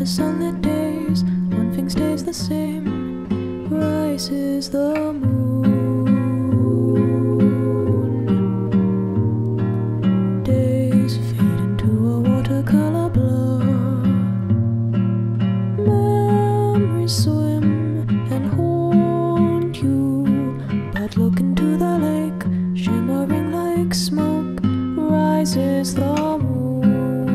sunlit days, one thing stays the same: rises the moon. Days fade into a watercolor blur. Memories swim and haunt you, but look into the lake, shimmering like smoke. Rises the moon.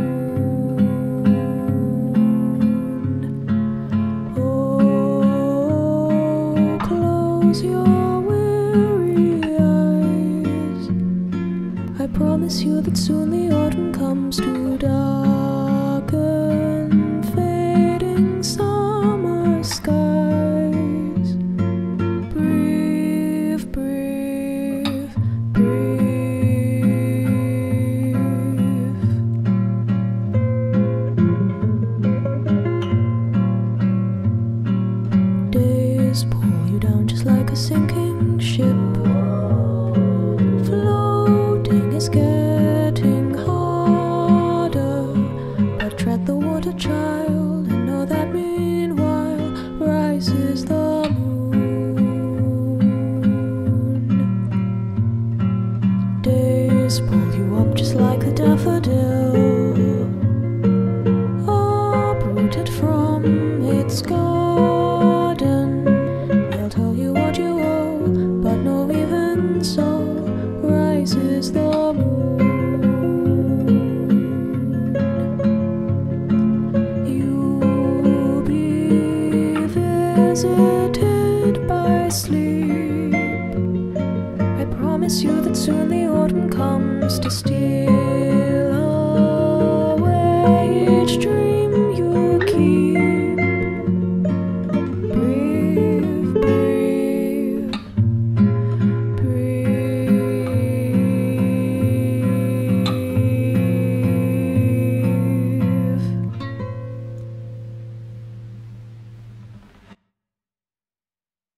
Oh, close your weary eyes. I promise you that soon the autumn comes to darken fading summer skies. Breathe, breathe, breathe. Days pull you down just like a sinking ship. Floating is getting harder, but tread the water, child, and know that meanwhile rises the moon. Days pull you up just like a daffodil, uprooted from its garden. They'll tell you what you owe, but no, even so, rises the moon. You'll be visited by sleep. I promise you that soon the autumn comes to steal